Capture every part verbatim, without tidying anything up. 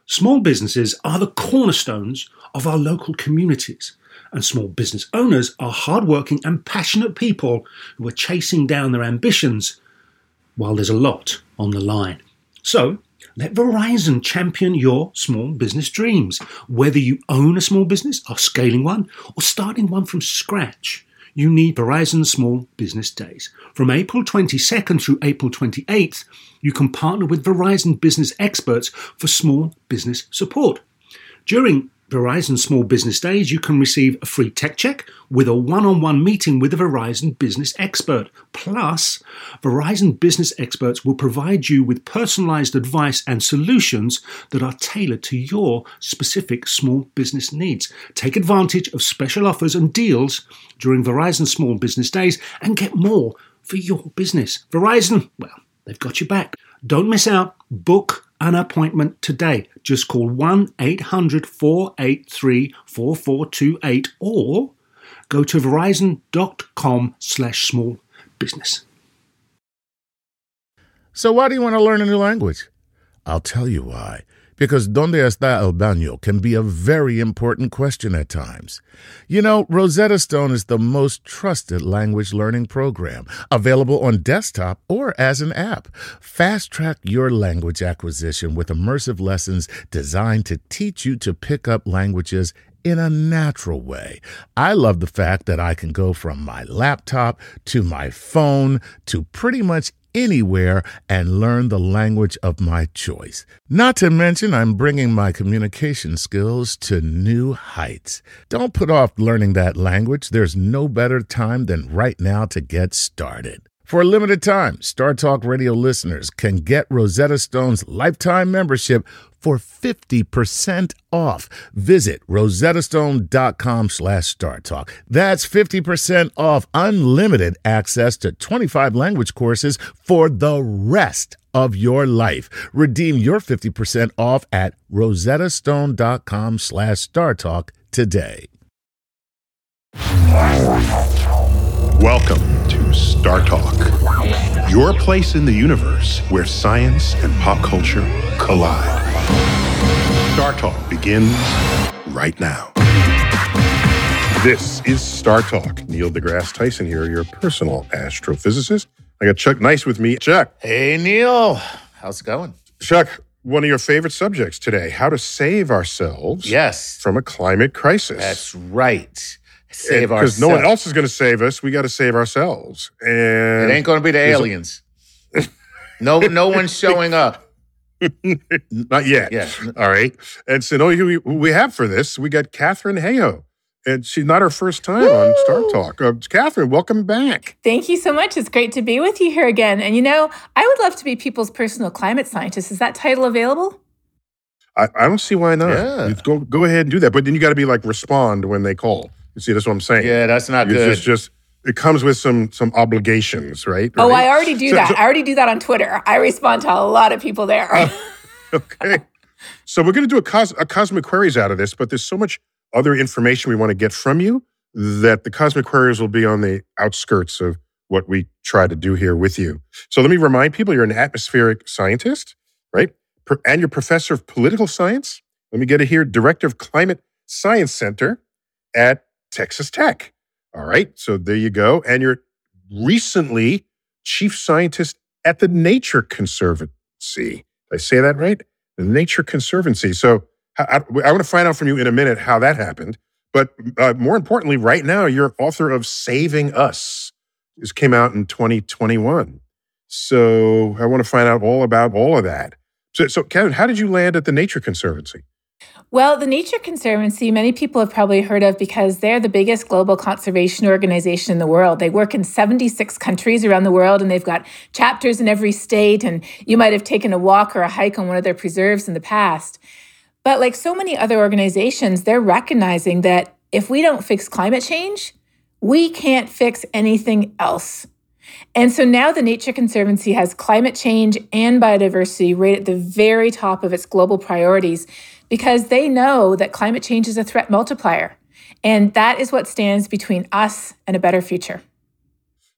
Small businesses are the cornerstones of our local communities, and small business owners are hardworking and passionate people who are chasing down their ambitions while there's a lot on the line. So, let Verizon champion your small business dreams. Whether you own a small business, are scaling one, or starting one from scratch, you need Verizon Small Business Days. From April twenty-second through April twenty-eighth, you can partner with Verizon business experts for small business support. During Verizon Small Business Days, you can receive a free tech check with a one-on-one meeting with a Verizon business expert. Plus, Verizon business experts will provide you with personalized advice and solutions that are tailored to your specific small business needs. Take advantage of special offers and deals during Verizon Small Business Days and get more for your business. Verizon, well, they've got your back. Don't miss out. Book an appointment today. Just call one eight hundred four eight three four four two eight or go to verizon.com slash small business. So why do you want to learn a new language? I'll tell you why. Because ¿Dónde está el baño? Can be a very important question at times. You know, Rosetta Stone is the most trusted language learning program, available on desktop or as an app. Fast-track your language acquisition with immersive lessons designed to teach you to pick up languages in a natural way. I love the fact that I can go from my laptop to my phone to pretty much anywhere and learn the language of my choice. Not to mention, I'm bringing my communication skills to new heights. Don't put off learning that language. There's no better time than right now to get started. For a limited time, Star Talk Radio listeners can get Rosetta Stone's lifetime membership for fifty percent off. Visit rosettastone.com slash StarTalk. That's fifty percent off unlimited access to twenty-five language courses for the rest of your life. Redeem your fifty percent off at rosettastone.com slash StarTalk today. Welcome to Star Talk, your place in the universe where science and pop culture collide. Star Talk begins right now. This is Star Talk. Neil deGrasse Tyson here, your personal astrophysicist. I got Chuck Nice with me. Chuck. Hey, Neil. How's it going? Chuck, one of your favorite subjects today, how to save ourselves yes. from a climate crisis. That's right. Save ourselves. Because no one else is going to save us. We got to save ourselves. And it ain't going to be the aliens. A- no, no one's showing up. Not yet. Yeah. All right. And so, know who we, who we have for this? We got Catherine Hayhoe. And she's not her first time Woo! on Star Talk. Uh, Catherine, welcome back. Thank you so much. It's great to be with you here again. And you know, I would love to be people's personal climate scientist. Is that title available? I, I don't see why not. Yeah. Go go ahead and do that. But then you got to be like respond when they call. You see, that's what I'm saying. Yeah, that's not it's good. Just, just it comes with some some obligations, right? Oh, right? I already do so, that. So, I already do that on Twitter. I respond to a lot of people there. Uh, okay. So we're going to do a, cos- a Cosmic Queries out of this, but there's so much other information we want to get from you that the Cosmic Queries will be on the outskirts of what we try to do here with you. So let me remind people, you're an atmospheric scientist, right? And you're professor of political science. Let me get it here. Director of Climate Science Center at Texas Tech. All right. So there you go. And you're recently chief scientist at the Nature Conservancy. Did I say that right? The Nature Conservancy. So I, I, I want to find out from you in a minute how that happened. But uh, more importantly, right now, you're author of Saving Us. This came out in twenty twenty-one. So I want to find out all about all of that. So, so Kevin, how did you land at the Nature Conservancy? Well, the Nature Conservancy, many people have probably heard of because they're the biggest global conservation organization in the world. They work in seventy-six countries around the world, and they've got chapters in every state, and you might have taken a walk or a hike on one of their preserves in the past. But like so many other organizations, they're recognizing that if we don't fix climate change, we can't fix anything else. And so now the Nature Conservancy has climate change and biodiversity right at the very top of its global priorities, because they know that climate change is a threat multiplier. And that is what stands between us and a better future.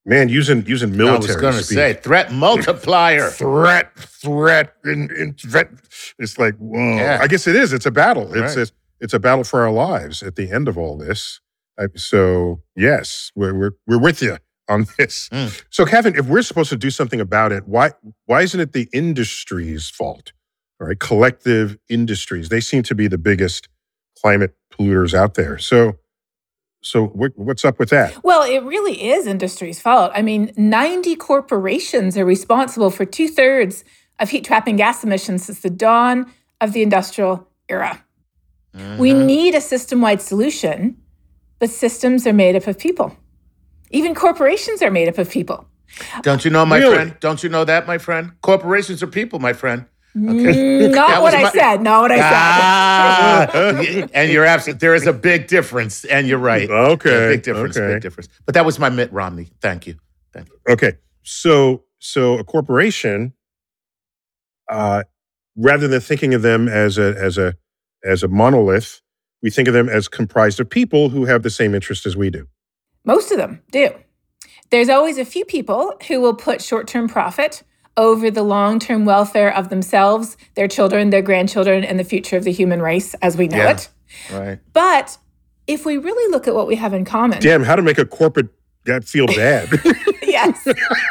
Man, using using military I was going to speak. say threat multiplier. threat, threat, and, and threat. It's like, whoa. Yeah. I guess it is. It's a battle. It's Right. a, it's a battle for our lives at the end of all this. I, so yes, we're we're we're with you on this. Mm. So, Kevin, if we're supposed to do something about it, why why isn't it the industry's fault? All right, collective industries. They seem to be the biggest climate polluters out there. So. So what's up with that? Well, it really is industry's fault. I mean, ninety corporations are responsible for two-thirds of heat-trapping gas emissions since the dawn of the industrial era. Mm-hmm. We need a system-wide solution, but systems are made up of people. Even corporations are made up of people. Don't you know, my Really? friend? Don't you know that, my friend? Corporations are people, my friend. Okay. Mm, not That what was I my- said. Not what I Ah, and you're absolutely, there is a big difference, and you're right. Okay, Yeah, big difference, okay. big difference. But that was my Mitt Romney. Thank you. Thank you. Okay, so so a corporation, uh, rather than thinking of them as a as a as a monolith, we think of them as comprised of people who have the same interest as we do. Most of them do. There's always a few people who will put short-term profit over the long-term welfare of themselves, their children, their grandchildren, and the future of the human race as we know Yeah. it. Right. But if we really look at what we have in common, Damn, how to make a corporate guy feel bad? yes,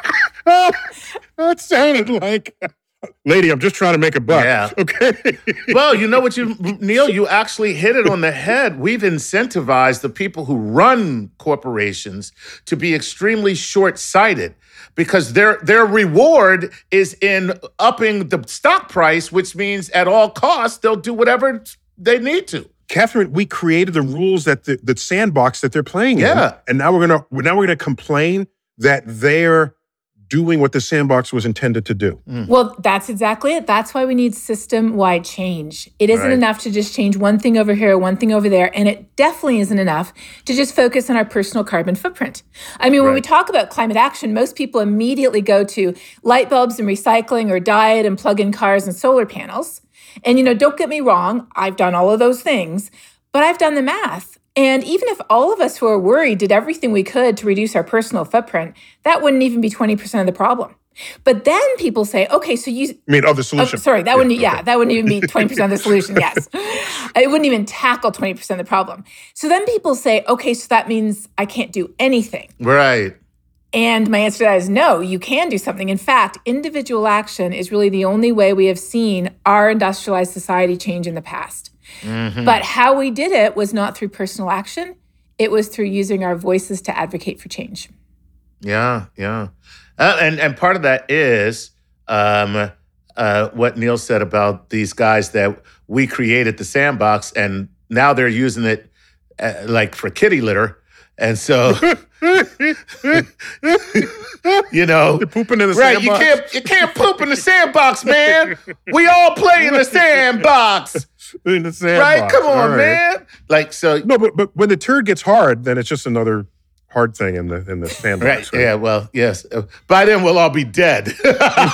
That sounded like, lady, I'm just trying to make a buck. Yeah. Okay. Well, you know what, you Neil, you actually hit it on the head. We've incentivized the people who run corporations to be extremely short-sighted because their their reward is in upping the stock price, which means at all costs they'll do whatever they need to. Catherine, we created the rules that the, the sandbox that they're playing Yeah. in, and now we're gonna now we're gonna complain that they're doing what the sandbox was intended to do. well, that's exactly it. That's why we need system-wide change. It isn't Right. enough to just change one thing over here, one thing over there, and it definitely isn't enough to just focus on our personal carbon footprint. I mean, when we Right. talk about climate action, most people immediately go to light bulbs and recycling or diet and plug-in cars and solar panels. And, you know, don't get me wrong, I've done all of those things, but I've done the math. And even if all of us who are worried did everything we could to reduce our personal footprint, that wouldn't even be twenty percent of the problem. But then people say, okay, so you, I mean, oh, the oh, solution. sorry, that wouldn't, yeah, okay. that wouldn't even be twenty percent of the solution, yes. It wouldn't even tackle twenty percent of the problem. So then people say, okay, so that means I can't do anything. Right. And my answer to that is no, you can do something. In fact, individual action is really the only way we have seen our industrialized society change in the past. Mm-hmm. But how we did it was not through personal action. It was through using our voices to advocate for change. Yeah, yeah. Uh, and, and part of that is um, uh, what Neil said about these guys that we created the sandbox, and now they're using it uh, like for kitty litter. And so, you know, They're pooping in the right? sandbox. You can't you can't poop in the sandbox, man. We all play in the sandbox, in the sandbox. right? Come on, All right. man. Like so, No, but but when the turd gets hard, then it's just another hard thing in the in the sandbox. right? Yeah. Well, yes. Uh, By then, we'll all be dead. All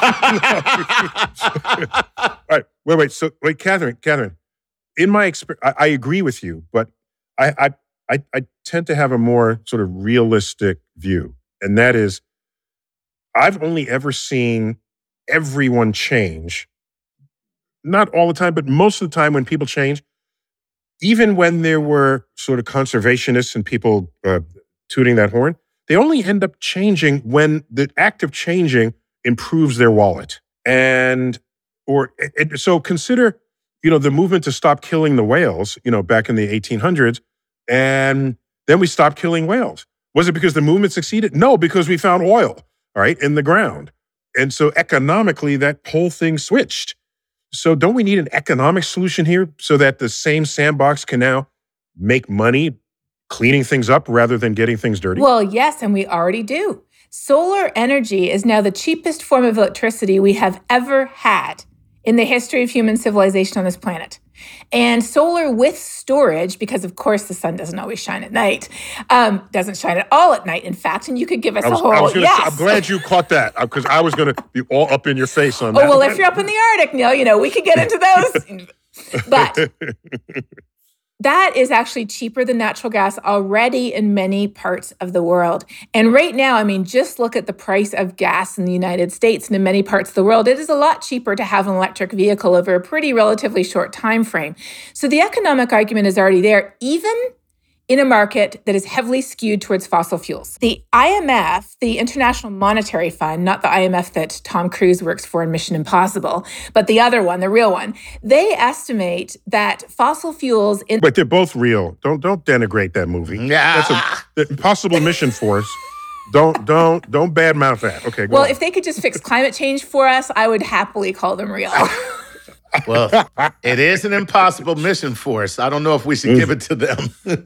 right. Wait, wait. So wait, Catherine, Catherine. In my experience, I, I agree with you, but I, I I I tend to have a more sort of realistic view, and that is, I've only ever seen everyone change. Not all the time, but most of the time when people change, even when there were sort of conservationists and people uh, tooting that horn, they only end up changing when the act of changing improves their wallet. And, or, and so consider, you know, the movement to stop killing the whales, you know, back in the eighteen hundreds, and then we stopped killing whales. Was it because the movement succeeded? No, because we found oil, all right, in the ground. And so economically, that whole thing switched. So don't we need an economic solution here so that the same sandbox can now make money cleaning things up rather than getting things dirty? Well, yes, and we already do. Solar energy is now the cheapest form of electricity we have ever had in the history of human civilization on this planet. And solar with storage, because of course the sun doesn't always shine at night, um, doesn't shine at all at night, in fact, and you could give us I was, a whole, I was gonna yes. say, I'm glad you caught that because I was going to be all up in your face on Oh, that. well, if you're up in the Arctic, Neil, you know, we could get into those. But that is actually cheaper than natural gas already in many parts of the world. And right now, I mean, just look at the price of gas in the United States and in many parts of the world. It is a lot cheaper to have an electric vehicle over a pretty relatively short time frame. So the economic argument is already there, even in a market that is heavily skewed towards fossil fuels. The I M F, the International Monetary Fund, not the I M F that Tom Cruise works for in Mission Impossible, but the other one, the real one, they estimate that fossil fuels... in But they're both real. Don't don't denigrate that movie. Yeah. That's a, the Impossible Mission Force. Don't don't don't badmouth that. Okay, go Well, on. if they could just fix climate change for us, I would happily call them real. Well, it is an impossible mission for us. I don't know if we should give it to them.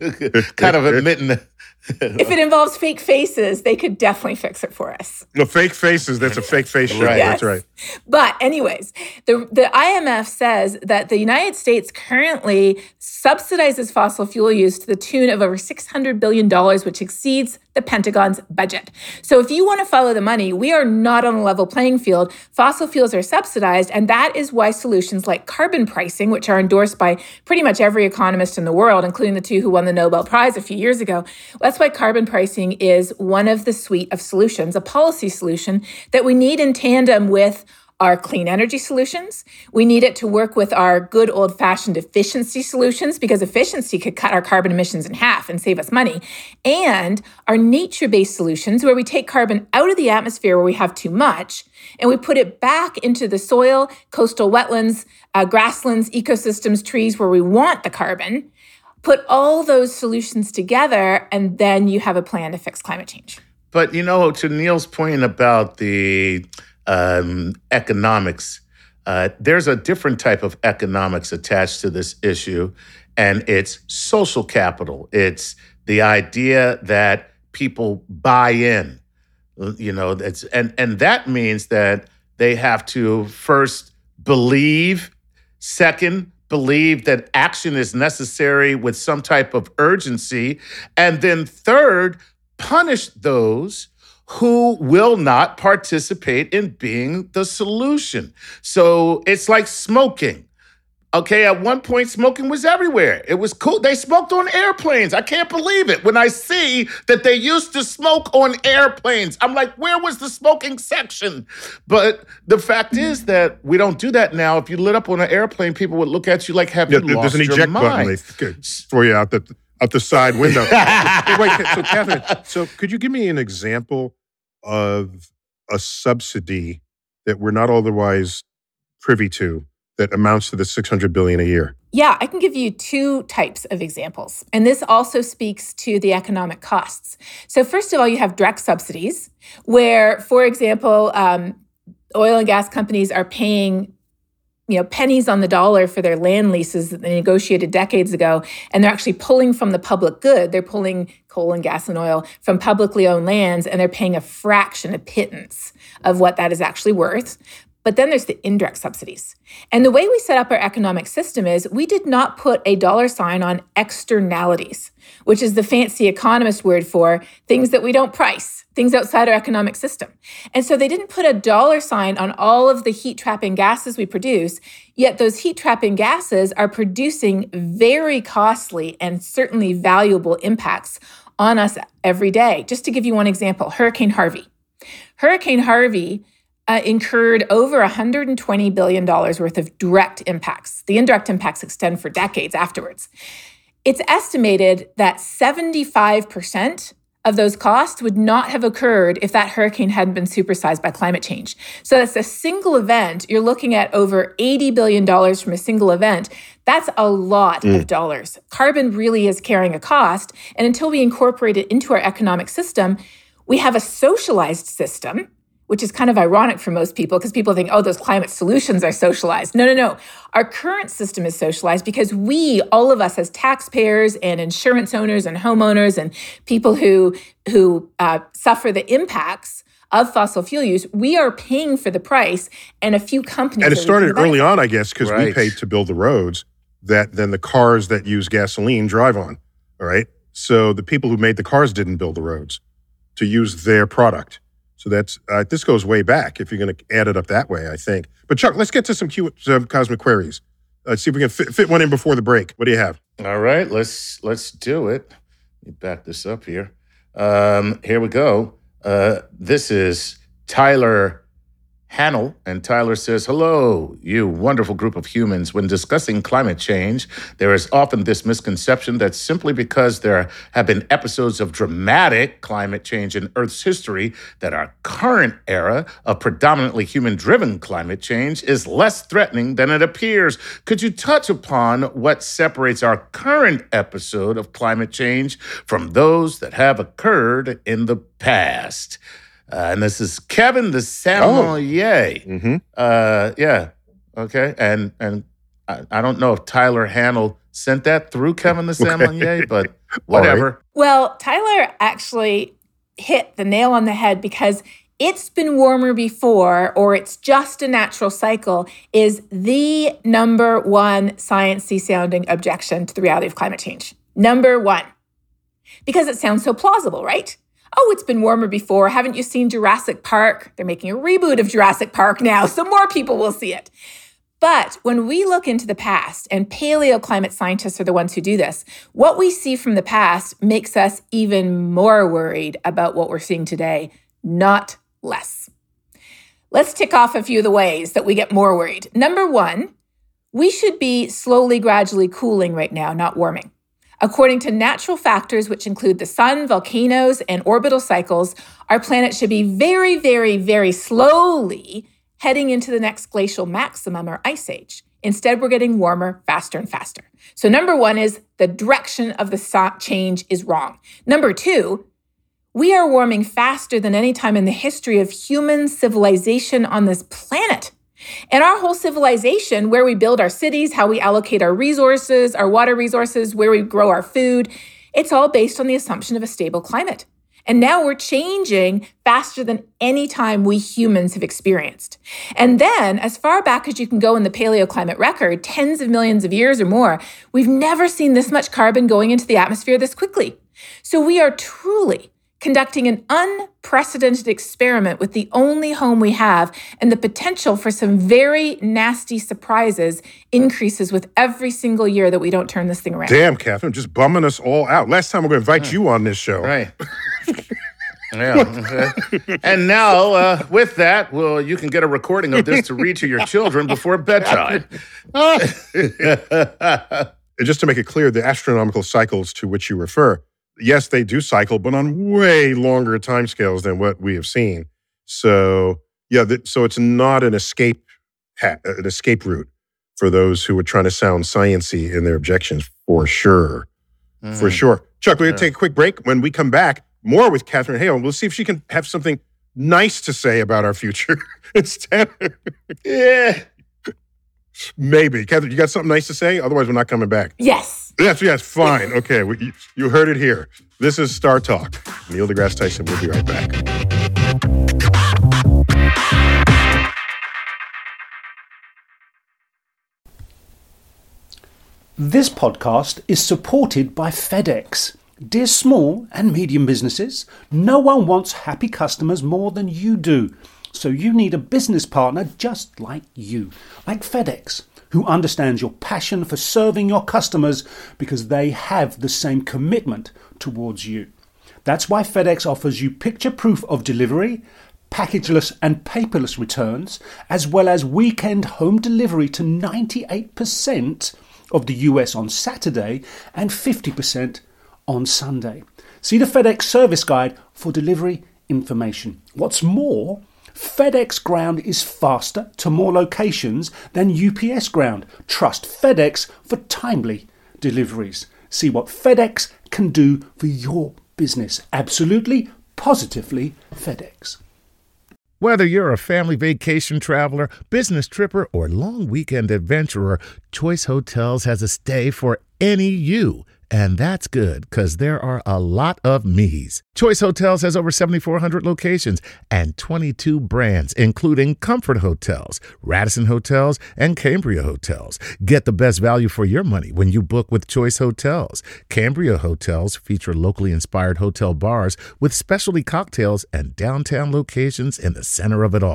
Kind of admitting that. If it involves fake faces, they could definitely fix it for us. No, fake faces. That's a fake face show. Right. That's right. But anyways, the, the I M F says that the United States currently subsidizes fossil fuel use to the tune of over six hundred billion dollars, which exceeds the Pentagon's budget. So if you want to follow the money, we are not on a level playing field. Fossil fuels are subsidized, and that is why solutions like carbon pricing, which are endorsed by pretty much every economist in the world, including the two who won the Nobel Prize a few years ago, that's why carbon pricing is one of the suite of solutions, a policy solution that we need in tandem with our clean energy solutions. We need it to work with our good old-fashioned efficiency solutions, because efficiency could cut our carbon emissions in half and save us money. And our nature-based solutions, where we take carbon out of the atmosphere where we have too much, and we put it back into the soil, coastal wetlands, uh, grasslands, ecosystems, trees, where we want the carbon. Put all those solutions together, and then you have a plan to fix climate change. But, you know, to Neil's point about the um, economics, uh, there's a different type of economics attached to this issue, and it's social capital. It's the idea that people buy in, you know, it's, and, and that means that they have to first believe, second, believe that action is necessary with some type of urgency, and then third, punish those who will not participate in being the solution. So it's like smoking. Okay, at one point, smoking was everywhere. It was cool. They smoked on airplanes. I can't believe it. When I see that they used to smoke on airplanes, I'm like, where was the smoking section? But the fact is that we don't do that now. If you lit up on an airplane, people would look at you like, have Yeah, you there's lost an your eject button mind? they could throw you out the out the side window. Hey, wait, so Catherine, so could you give me an example of a subsidy that we're not otherwise privy to that amounts to the six hundred billion dollars a year? Yeah, I can give you two types of examples. And this also speaks to the economic costs. So first of all, you have direct subsidies where, for example, um, oil and gas companies are paying you know, pennies on the dollar for their land leases that they negotiated decades ago, and they're actually pulling from the public good. They're pulling coal and gas and oil from publicly owned lands, and they're paying a fraction, a pittance of what that is actually worth. But then there's the indirect subsidies. And the way we set up our economic system is we did not put a dollar sign on externalities, which is the fancy economist word for things that we don't price, things outside our economic system. And so they didn't put a dollar sign on all of the heat-trapping gases we produce, yet those heat-trapping gases are producing very costly and certainly valuable impacts on us every day. Just to give you one example, Hurricane Harvey. Hurricane Harvey Uh, incurred over one hundred twenty billion dollars worth of direct impacts. The indirect impacts extend for decades afterwards. It's estimated that seventy-five percent of those costs would not have occurred if that hurricane hadn't been supersized by climate change. So that's a single event. You're looking at over eighty billion dollars from a single event. That's a lot mm. of dollars. Carbon really is carrying a cost. And until we incorporate it into our economic system, we have a socialized system, which is kind of ironic for most people because people think, oh, those climate solutions are socialized. No, no, no. Our current system is socialized because we, all of us as taxpayers and insurance owners and homeowners and people who, who uh, suffer the impacts of fossil fuel use, we are paying for the price, and a few companies. And it started early on, I guess, because right. we paid to build the roads that then the cars that use gasoline drive on, all right? So the people who made the cars didn't build the roads to use their product. So that's uh, this goes way back if you're going to add it up that way, I think. But Chuck, let's get to some, Q- some cosmic queries. Let's see if we can fit, fit one in before the break. What do you have? All right, let's let's do it. Let me back this up here. Um, here we go. Uh, this is Tyler Hanel, and Tyler says, hello, you wonderful group of humans. When discussing climate change, there is often this misconception that simply because there have been episodes of dramatic climate change in Earth's history, that our current era of predominantly human-driven climate change is less threatening than it appears. Could you touch upon what separates our current episode of climate change from those that have occurred in the past? Uh, and this is Kevin the Sommelier. Oh. Mm-hmm. Uh, yeah. Okay. And and I, I don't know if Tyler Hanel sent that through Kevin the Sommelier, but whatever. Right. Well, Tyler actually hit the nail on the head because it's been warmer before, or it's just a natural cycle, is the number one sciencey sounding objection to the reality of climate change. Number one. Because it sounds so plausible, right? Oh, it's been warmer before. Haven't you seen Jurassic Park? They're making a reboot of Jurassic Park now, so more people will see it. But when we look into the past, and paleoclimate scientists are the ones who do this, what we see from the past makes us even more worried about what we're seeing today, not less. Let's tick off a few of the ways that we get more worried. Number one, we should be slowly, gradually cooling right now, not warming. According to natural factors, which include the sun, volcanoes, and orbital cycles, our planet should be very, very, very slowly heading into the next glacial maximum or ice age. Instead, we're getting warmer faster and faster. So number one is the direction of the change is wrong. Number two, we are warming faster than any time in the history of human civilization on this planet. And our whole civilization, where we build our cities, how we allocate our resources, our water resources, where we grow our food, it's all based on the assumption of a stable climate. And now we're changing faster than any time we humans have experienced. And then, as far back as you can go in the paleoclimate record, tens of millions of years or more, we've never seen this much carbon going into the atmosphere this quickly. So we are truly conducting an unprecedented experiment with the only home we have, and the potential for some very nasty surprises increases with every single year that we don't turn this thing around. Damn, Catherine, just bumming us all out. Last time we're going to invite you on this show. Right. Yeah. Okay. And now, uh, with that, well, you can get a recording of this to read to your children before bedtime. Just to make it clear, the astronomical cycles to which you refer, yes, they do cycle, but on way longer timescales than what we have seen. So, yeah, th- so it's not an escape ha- an escape route for those who are trying to sound science-y in their objections, for sure. Mm-hmm. For sure. Chuck, we're going to take a quick break. When we come back, more with Catherine Hale. We'll see if she can have something nice to say about our future instead. Yeah. Maybe. Catherine, you got something nice to say? Otherwise, we're not coming back. Yes. Yes, yes, fine. Okay, we, you, you heard it here. This is Star Talk. Neil deGrasse Tyson. We'll be right back. This podcast is supported by FedEx. Dear small and medium businesses, no one wants happy customers more than you do. So you need a business partner just like you, like FedEx, who understands your passion for serving your customers because they have the same commitment towards you. That's why FedEx offers you picture proof of delivery, packageless and paperless returns, as well as weekend home delivery to ninety-eight percent of the U S on Saturday and fifty percent on Sunday. See the FedEx service guide for delivery information. What's more, FedEx Ground is faster to more locations than U P S Ground. Trust FedEx for timely deliveries. See what FedEx can do for your business. Absolutely, positively FedEx. Whether you're a family vacation traveler, business tripper, or long weekend adventurer, Choice Hotels has a stay for any you. And that's good, because there are a lot of me's. Choice Hotels has over seventy-four hundred locations and twenty-two brands, including Comfort Hotels, Radisson Hotels, and Cambria Hotels. Get the best value for your money when you book with Choice Hotels. Cambria Hotels feature locally inspired hotel bars with specialty cocktails and downtown locations in the center of it all.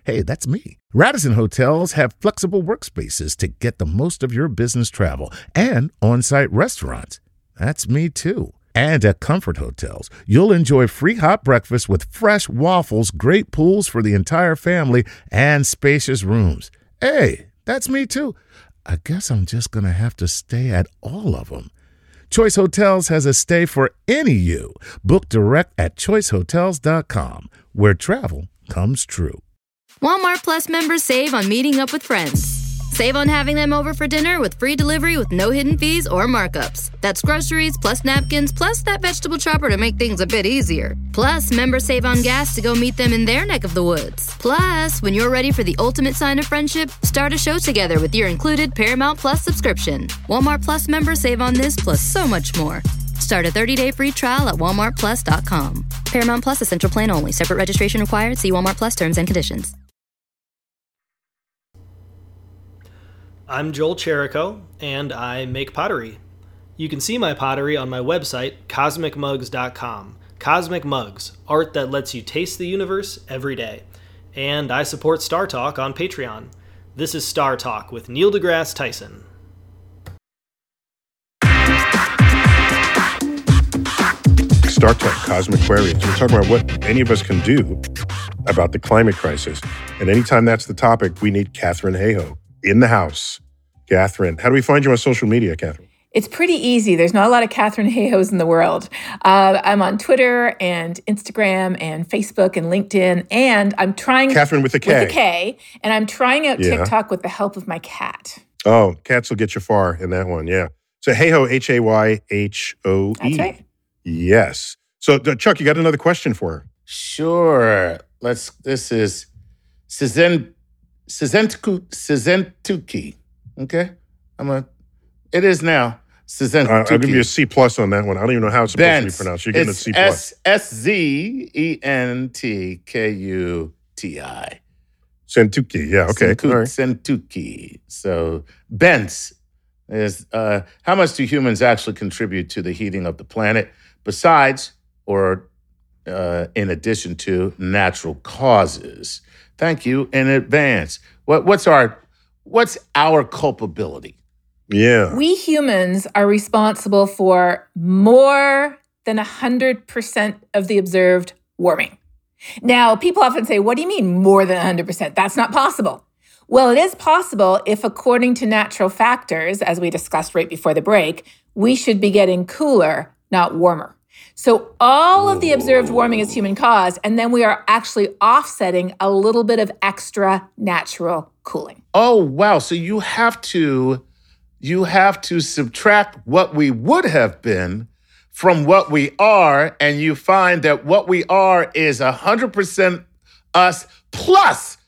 Hey, that's me. Radisson Hotels have flexible workspaces to get the most of your business travel and on-site restaurants. That's me too. And at Comfort Hotels, you'll enjoy free hot breakfast with fresh waffles, great pools for the entire family, and spacious rooms. Hey, that's me too. I guess I'm just going to have to stay at all of them. Choice Hotels has a stay for any you. Book direct at choice hotels dot com, where travel comes true. Walmart Plus members save on meeting up with friends. Save on having them over for dinner with free delivery with no hidden fees or markups. That's groceries plus napkins plus that vegetable chopper to make things a bit easier. Plus, members save on gas to go meet them in their neck of the woods. Plus, when you're ready for the ultimate sign of friendship, start a show together with your included Paramount Plus subscription. Walmart Plus members save on this plus so much more. Start a thirty-day free trial at walmart plus dot com. Paramount Plus Essential Plan only. Separate registration required. See Walmart Plus terms and conditions. I'm Joel Cherico, and I make pottery. You can see my pottery on my website, cosmic mugs dot com. Cosmic Mugs, art that lets you taste the universe every day. And I support Star Talk on Patreon. This is Star Talk with Neil deGrasse Tyson. Star Talk, Cosmic Queries. We're talking about what any of us can do about the climate crisis. And anytime that's the topic, we need Katharine Hayhoe in the house. Katharine, how do we find you on social media, Katharine? It's pretty easy. There's not a lot of Katharine Hayhoes in the world. Uh, I'm on Twitter and Instagram and Facebook and LinkedIn, and I'm trying... Katharine with a K. With a K, and I'm trying out Yeah. TikTok with the help of my cat. Oh, cats will get you far in that one, yeah. So Hayhoe, H A Y H O E. That's right. Yes. So, uh, Chuck, you got another question for her? Sure. Let's. This is Sizen Sizentuki. Sizentuki. Okay. I'm a. It is now Sizentuki. Uh, I'll give you a C plus on that one. I don't even know how it's supposed Bent. to be pronounced. You're getting It's a C plus. S Z E N T K U T I. Sentuki. Yeah. Okay. Senku- All right. Sentuki. So Bents is uh, how much do humans actually contribute to the heating of the planet, besides or uh, in addition to natural causes? Thank you in advance. What, what's our what's our culpability? Yeah. We humans are responsible for more than one hundred percent of the observed warming. Now, people often say, what do you mean more than one hundred percent? That's not possible. Well, it is possible if, according to natural factors, as we discussed right before the break, we should be getting cooler, not warmer. So all of the observed warming is human caused, and then we are actually offsetting a little bit of extra natural cooling. Oh, wow. So you have to you have to subtract what we would have been from what we are, and you find that what we are is one hundred percent us plus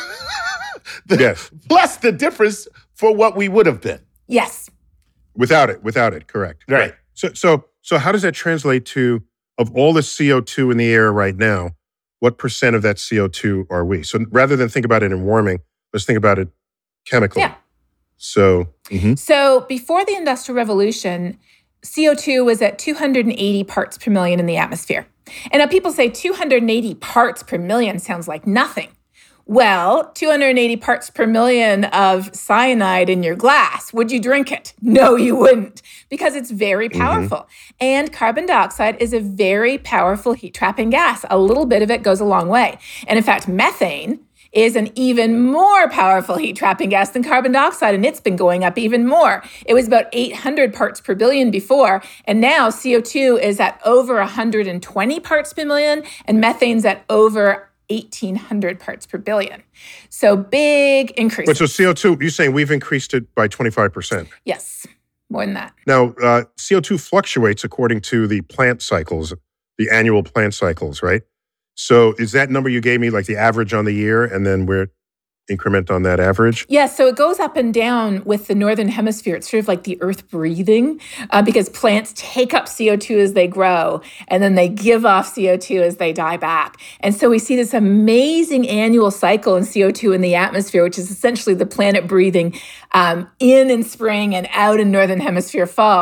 the, Yes. plus the difference for what we would have been. Yes. Without it. Without it. Correct. Right. So, so, so how does that translate to, of all the C O two in the air right now, what percent of that C O two are we? So rather than think about it in warming, let's think about it chemically. Yeah. So, mhm. So before the Industrial Revolution, C O two was at two hundred eighty parts per million in the atmosphere. And now people say two hundred eighty parts per million sounds like nothing. Well, two hundred eighty parts per million of cyanide in your glass. Would you drink it? No, you wouldn't, because it's very powerful. Mm-hmm. And carbon dioxide is a very powerful heat-trapping gas. A little bit of it goes a long way. And in fact, methane is an even more powerful heat-trapping gas than carbon dioxide, and it's been going up even more. It was about eight hundred parts per billion before, and now C O two is at over one hundred twenty parts per million, and methane's at over eighteen hundred parts per billion. So big increase. But so C O two, you're saying we've increased it by twenty-five percent. Yes, more than that. Now, uh, C O two fluctuates according to the plant cycles, the annual plant cycles, right? So is that number you gave me like the average on the year, and then we're increment on that average? Yeah, so it goes up and down with the Northern Hemisphere. It's sort of like the earth breathing uh, because plants take up C O two as they grow, and then they give off C O two as they die back. And so we see this amazing annual cycle in C O two in the atmosphere, which is essentially the planet breathing um, in in spring and out in Northern Hemisphere fall.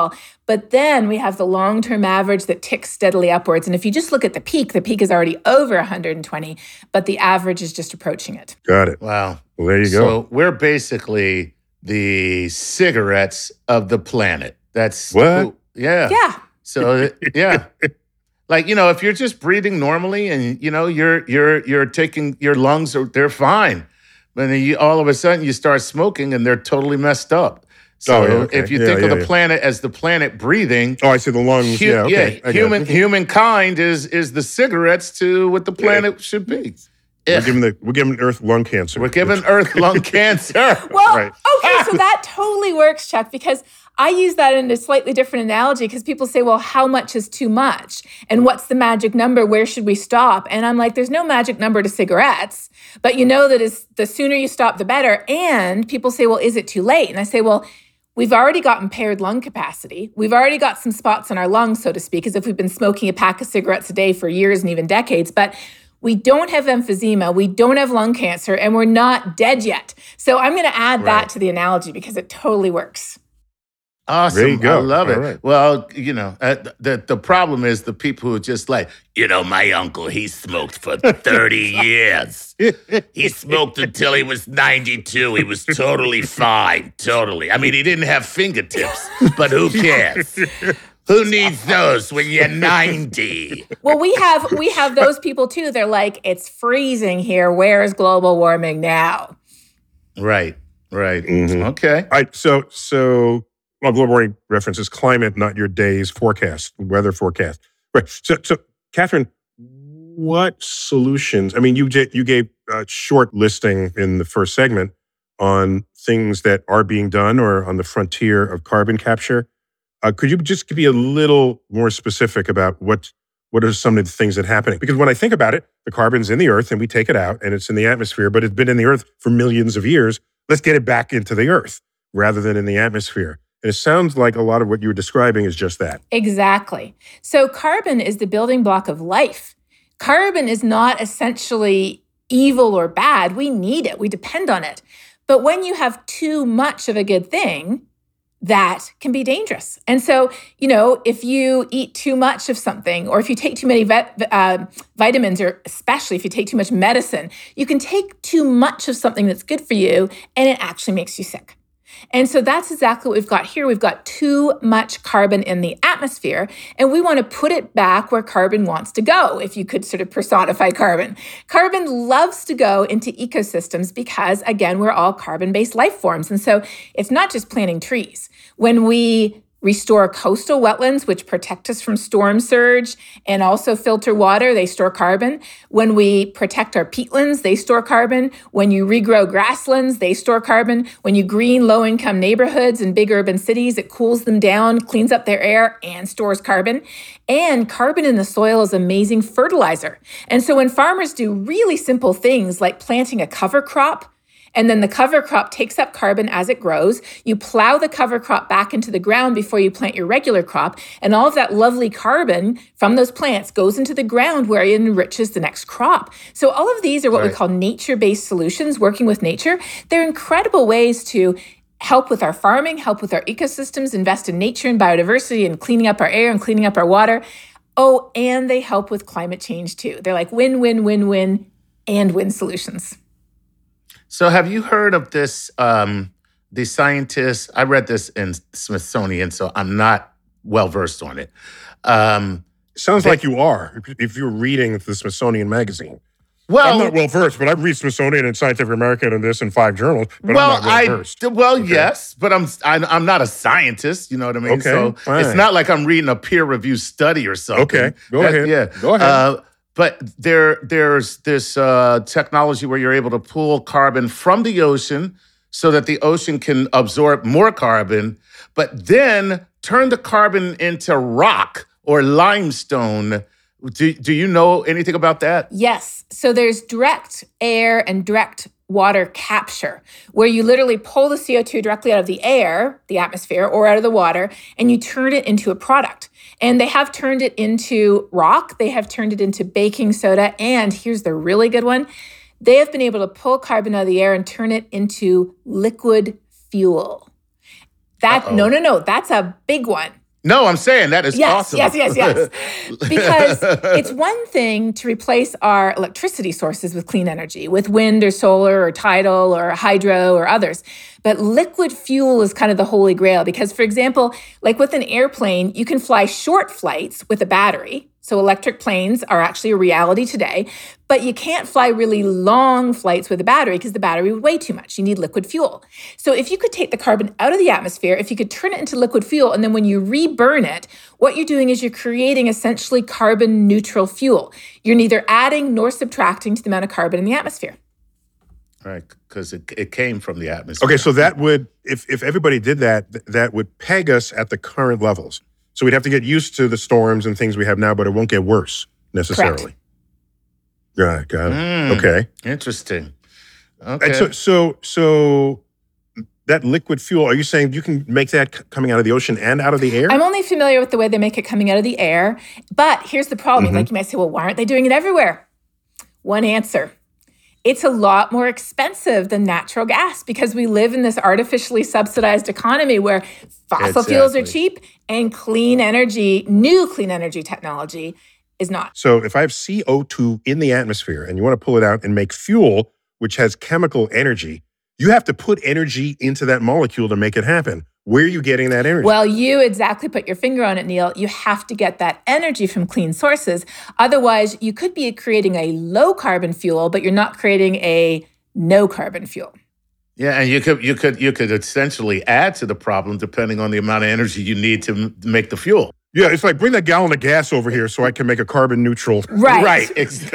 But then we have the long-term average that ticks steadily upwards. And if you just look at the peak, the peak is already over one hundred twenty, but the average is just approaching it. Got it. Wow. Well, there you go. So we're basically the cigarettes of the planet. That's What? Yeah. Yeah. So yeah. Like, you know, if you're just breathing normally and, you know, you're you're you're taking your lungs are they're fine. But then you, all of a sudden you start smoking and they're totally messed up. So Oh, yeah, okay. if you Yeah, think yeah, of the yeah. planet as the planet breathing, Oh, I see the lungs. hu- yeah, okay. I got human it. humankind is is the cigarettes to what the planet should be. We're Ugh. giving the we're giving Earth lung cancer. We're giving Earth lung cancer. Well, Right. okay, so that totally works, Chuck, because I use that in a slightly different analogy because people say, well, how much is too much? And what's the magic number? Where should we stop? And I'm like, there's no magic number to cigarettes, but you know that is the sooner you stop, the better. And people say, well, is it too late? And I say, well, we've already got impaired lung capacity. We've already got some spots in our lungs, so to speak, as if we've been smoking a pack of cigarettes a day for years and even decades. But we don't have emphysema, we don't have lung cancer, and we're not dead yet. So I'm going to add Right. that to the analogy because it totally works. Awesome. There you go. I love it. All right. Well, you know, uh, the the problem is the people who are just like, you know, my uncle, he smoked for thirty years. He smoked until he was ninety-two. He was totally fine. Totally. I mean, he didn't have fingertips, but who cares? Who needs those when you're ninety? Well, we have we have those people too. They're like, it's freezing here. Where is global warming now? Right. Right. Mhm. Okay. All right, so so well, global warming references climate, not your day's forecast, weather forecast. Right. So, so Catherine, what solutions? I mean, you j- you gave a short listing in the first segment on things that are being done or on the frontier of carbon capture. Uh, could you just be a little more specific about what what are some of the things that are happening? Because when I think about it, the carbon's in the earth and we take it out and it's in the atmosphere, but it's been in the earth for millions of years. Let's get it back into the earth rather than in the atmosphere. And it sounds like a lot of what you were describing is just that. Exactly. So carbon is the building block of life. Carbon is not essentially evil or bad. We need it. We depend on it. But when you have too much of a good thing, that can be dangerous. And so, you know, if you eat too much of something, or if you take too many vet, uh, vitamins, or especially if you take too much medicine, you can take too much of something that's good for you, and it actually makes you sick. And so that's exactly what we've got here. We've got too much carbon in the atmosphere, and we want to put it back where carbon wants to go, if you could sort of personify carbon. Carbon loves to go into ecosystems because, again, we're all carbon-based life forms. And so it's not just planting trees. When we restore coastal wetlands, which protect us from storm surge and also filter water, they store carbon. When we protect our peatlands, they store carbon. When you regrow grasslands, they store carbon. When you green low-income neighborhoods and big urban cities, it cools them down, cleans up their air, and stores carbon. And carbon in the soil is amazing fertilizer. And so when farmers do really simple things like planting a cover crop, and then the cover crop takes up carbon as it grows. You plow the cover crop back into the ground before you plant your regular crop. And all of that lovely carbon from those plants goes into the ground where it enriches the next crop. So all of these are what Right. we call nature-based solutions, working with nature. They're incredible ways to help with our farming, help with our ecosystems, invest in nature and biodiversity and cleaning up our air and cleaning up our water. Oh, and they help with climate change too. They're like win, win, win, win, and win solutions. So have you heard of this, um, the scientists, I read this in Smithsonian, so I'm not well-versed on it. Um, Sounds They- like you are, if- if you're reading the Smithsonian magazine. well, I'm not well-versed, but I read Smithsonian and Scientific American and this in five journals, but well, I'm not I well-versed. well, Okay. yes, but I'm I, I'm not a scientist. You know what I mean? Okay, so fine. it's not like I'm reading a peer-reviewed study or something. Okay, go That- ahead. Yeah, Go ahead. Uh, but there, there's this uh, technology where you're able to pull carbon from the ocean so that the ocean can absorb more carbon, but then turn the carbon into rock or limestone. Do, do you know anything about that? Yes. So there's direct air and direct water capture, where you literally pull the C O two directly out of the air, the atmosphere, or out of the water, and you turn it into a product. And they have turned it into rock. They have turned it into baking soda. And here's the really good one. They have been able to pull carbon out of the air and turn it into liquid fuel. That, Uh-oh. no, no, no. That's a big one. No, I'm saying that is yes, awesome. Yes, yes, yes, yes. Because it's one thing to replace our electricity sources with clean energy, with wind or solar or tidal or hydro or others. But liquid fuel is kind of the holy grail because, for example, like with an airplane, you can fly short flights with a battery. So electric planes are actually a reality today, but you can't fly really long flights with a battery because the battery would weigh too much. You need liquid fuel. So if you could take the carbon out of the atmosphere, if you could turn it into liquid fuel, and then when you reburn it, what you're doing is you're creating essentially carbon neutral fuel. You're neither adding nor subtracting to the amount of carbon in the atmosphere. Right, because it, it came from the atmosphere. Okay, so that would, if, if everybody did that, th- that would peg us at the current levels. So we'd have to get used to the storms and things we have now, but it won't get worse necessarily. Correct. Got it. Got it. Mm, okay. Interesting. Okay. And so, so, so that liquid fuel, are you saying you can make that c- coming out of the ocean and out of the air? I'm only familiar with the way they make it coming out of the air, but here's the problem. Mm-hmm. Like you might say, well, why aren't they doing it everywhere? One answer. It's a lot more expensive than natural gas because we live in this artificially subsidized economy where fossil exactly. fuels are cheap and clean energy, new clean energy technology is not. So if I have C O two in the atmosphere and you want to pull it out and make fuel, which has chemical energy, you have to put energy into that molecule to make it happen. Where are you getting that energy? Well, you exactly put your finger on it, Neil. You have to get that energy from clean sources. Otherwise, you could be creating a low carbon fuel, but you're not creating a no carbon fuel. Yeah, and you could you could you could essentially add to the problem depending on the amount of energy you need to m- make the fuel. Yeah, it's like bring that gallon of gas over here so I can make a carbon neutral. Right. Right,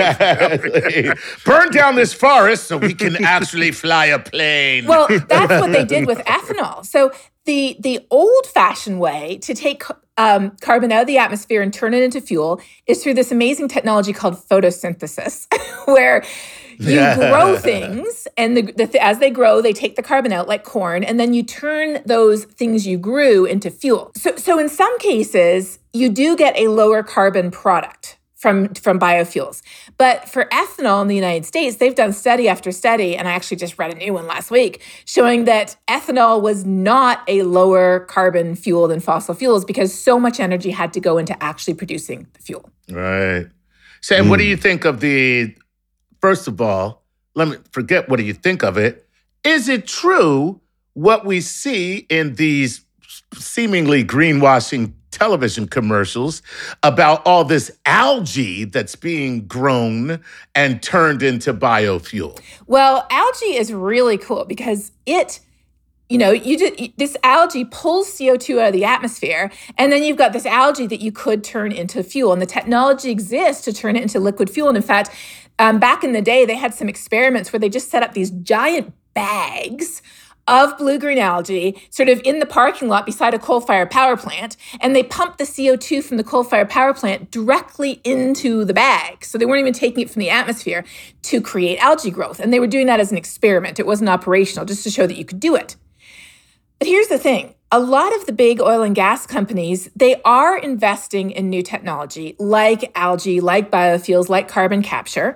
exactly. Burn down this forest so we can actually fly a plane. Well, that's what they did with ethanol. So the the old-fashioned way to take um, carbon out of the atmosphere and turn it into fuel is through this amazing technology called photosynthesis, where you Yeah. grow things, and the, the, as they grow, they take the carbon out like corn, and then you turn those things you grew into fuel. So, so in some cases, you do get a lower carbon product from, from biofuels. But for ethanol in the United States, they've done study after study, and I actually just read a new one last week, showing that ethanol was not a lower carbon fuel than fossil fuels because so much energy had to go into actually producing the fuel. Right. Sam, mm. what do you think of the... First of all, let me forget what do you think of it. Is it true what we see in these seemingly greenwashing television commercials about all this algae that's being grown and turned into biofuel? Well, algae is really cool because it, you know, you just, this algae pulls C O two out of the atmosphere, and then you've got this algae that you could turn into fuel, and the technology exists to turn it into liquid fuel. And in fact, Um, back in the day, they had some experiments where they just set up these giant bags of blue-green algae sort of in the parking lot beside a coal-fired power plant, and they pumped the C O two from the coal-fired power plant directly into the bag. So they weren't even taking it from the atmosphere to create algae growth. And they were doing that as an experiment. It wasn't operational, just to show that you could do it. But here's the thing. A lot of the big oil and gas companies, they are investing in new technology like algae, like biofuels, like carbon capture.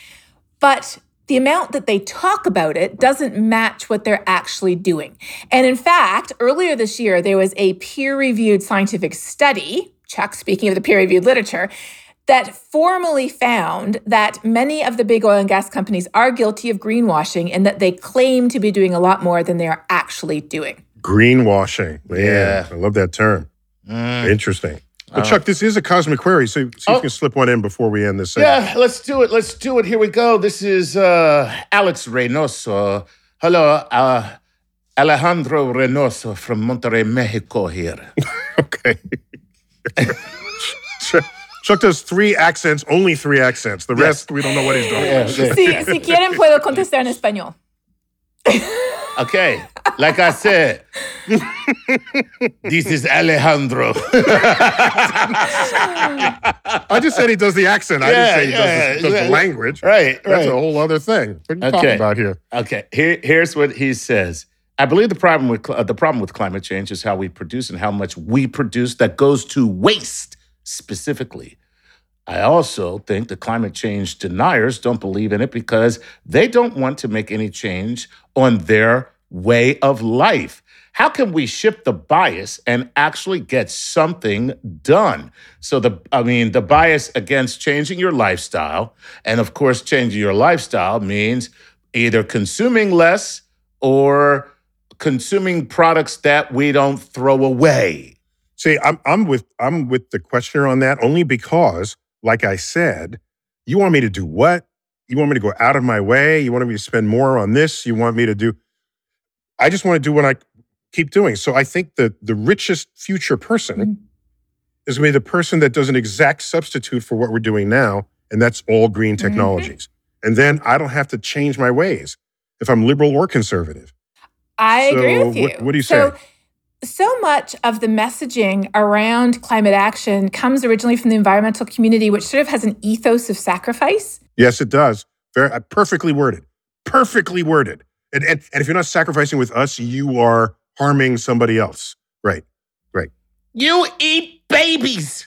But the amount that they talk about it doesn't match what they're actually doing. And in fact, earlier this year, there was a peer-reviewed scientific study, Chuck, speaking of the peer-reviewed literature, that formally found that many of the big oil and gas companies are guilty of greenwashing and that they claim to be doing a lot more than they are actually doing. Greenwashing. Man, Yeah. I love that term. Mm. Interesting. Well, Uh, Chuck, this is a cosmic query, so see if Oh. you can slip one in before we end this segment. Yeah, let's do it. Let's do it. Here we go. This is uh, Alex Reynoso. Hello, uh, Alejandro Reynoso from Monterrey, Mexico here. Okay. Chuck, Chuck does three accents, only three accents. The rest, we don't know what he's doing. Yeah, yeah. Si, si quieren, puedo contestar en español. Okay, like I said, this is Alejandro. I just said he does the accent. I didn't Yeah, say he yeah, does, the, does yeah. the language. Right, That's right. a whole other thing. What are you Okay. talking about here? Okay, here, here's what he says. I believe the problem with cl- uh, the problem with climate change is how we produce and how much we produce that goes to waste specifically. I also think the climate change deniers don't believe in it because they don't want to make any change on their way of life. How can we shift the bias and actually get something done? So the, I mean, the bias against changing your lifestyle, and of course, changing your lifestyle means either consuming less or consuming products that we don't throw away. See, I'm I'm with I'm with the questioner on that only because, like I said, you want me to do what? You want me to go out of my way? You want me to spend more on this? You want me to do? I just want to do what I keep doing. So I think that the richest future person mm-hmm. is going to be the person that does an exact substitute for what we're doing now, and that's all green technologies. Mm-hmm. And then I don't have to change my ways if I'm liberal or conservative. I so agree with you. What, what do you so, say? So much of the messaging around climate action comes originally from the environmental community, which sort of has an ethos of sacrifice. Yes, it does. Very uh, perfectly worded. Perfectly worded. And, and and if you're not sacrificing with us, you are harming somebody else. Right. Right. You eat babies.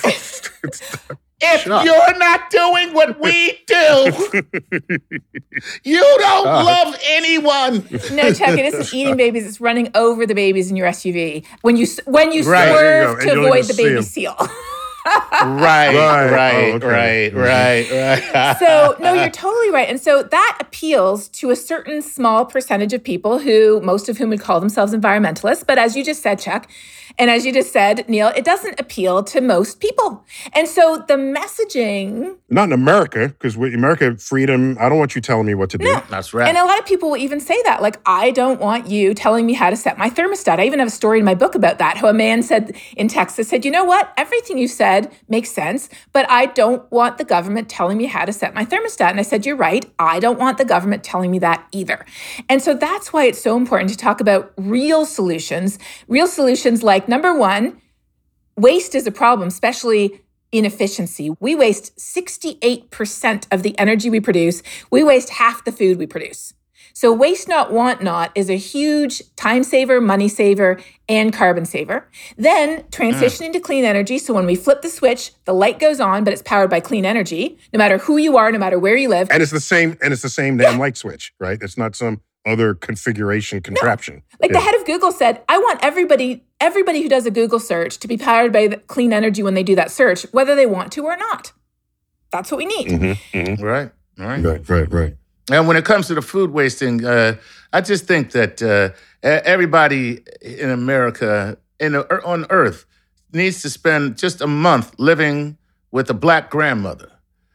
If you're not doing what we do, you don't uh, love anyone. No, Chuck, it isn't eating babies. It's running over the babies in your S U V when you when you right. swerve you to avoid the baby seal. right, right, right, oh, okay. right, right, right. So, no, you're totally right. And so that appeals to a certain small percentage of people who, most of whom would call themselves environmentalists. But as you just said, Chuck, and as you just said, Neil, it doesn't appeal to most people. And so the messaging... Not in America, because America, freedom, I don't want you telling me what to do. No. That's right. And a lot of people will even say that, like, I don't want you telling me how to set my thermostat. I even have a story in my book about that, how a man said in Texas, said, you know what, everything you said makes sense, but I don't want the government telling me how to set my thermostat. And I said, you're right, I don't want the government telling me that either. And so that's why it's so important to talk about real solutions, real solutions like, number one, waste is a problem, especially inefficiency. We waste sixty-eight percent of the energy we produce. We waste half the food we produce. So waste not, want not is a huge time saver, money saver, and carbon saver. Then transitioning mm. to clean energy. So when we flip the switch, the light goes on, but it's powered by clean energy, no matter who you are, no matter where you live. And it's the same, and it's the same damn yeah. light switch, right? It's not some other configuration contraption. No. Like yeah. the head of Google said, I want everybody, everybody who does a Google search to be powered by the clean energy when they do that search, whether they want to or not. That's what we need. Mm-hmm, mm-hmm. Right, right. Right, right, right. And when it comes to the food wasting, uh, I just think that uh, everybody in America, in the, on Earth, needs to spend just a month living with a black grandmother.